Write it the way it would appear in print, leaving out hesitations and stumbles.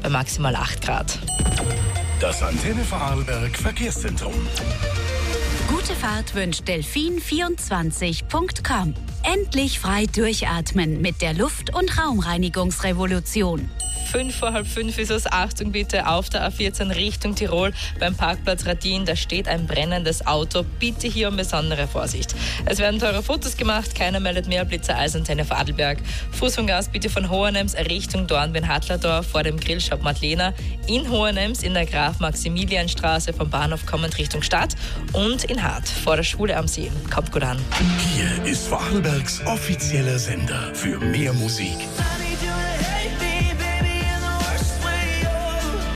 bei maximal 8 Grad. Das Antenne Vorarlberg Verkehrszentrum. Gute Fahrt wünscht Delfin24.com. Endlich frei durchatmen mit der Luft- und Raumreinigungsrevolution. 5 vor halb 5 ist es. Achtung bitte, auf der A14 Richtung Tirol beim Parkplatz Radin. Da steht ein brennendes Auto. Bitte hier um besondere Vorsicht. Es werden teure Fotos gemacht. Keiner meldet mehr Blitzer als Antenne Vorarlberg. Fuß von Gas bitte von Hohenems Richtung Dornbirn-Hadlerdorf vor dem Grillshop Madlena. In Hohenems in der Graf-Maximilian-Straße vom Bahnhof kommend Richtung Stadt. Und in Hart vor der Schule am See. Kommt gut an. Hier ist Vorarlbergs offizieller Sender für mehr Musik.